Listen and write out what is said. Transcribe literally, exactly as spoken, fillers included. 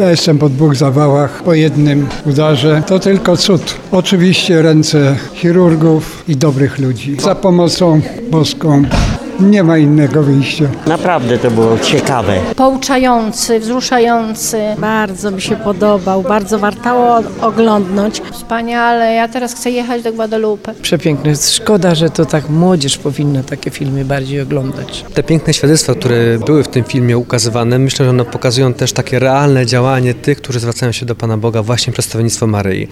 Ja jestem po dwóch zawałach, po jednym udarze. To tylko cud. Oczywiście ręce chirurgów i dobrych ludzi. Za pomocą boską nie ma innego wyjścia. Naprawdę to było ciekawe. Pouczający, wzruszający. Bardzo mi się podobał, bardzo warto oglądnąć. Wspaniale, ja teraz chcę jechać do Guadalupe. Przepiękne. Szkoda, że to tak młodzież powinna takie filmy bardziej oglądać. Te piękne świadectwa, które były w tym filmie ukazywane, myślę, że one pokazują też takie realne działanie tych, którzy zwracają się do Pana Boga właśnie przez wstawiennictwo Maryi.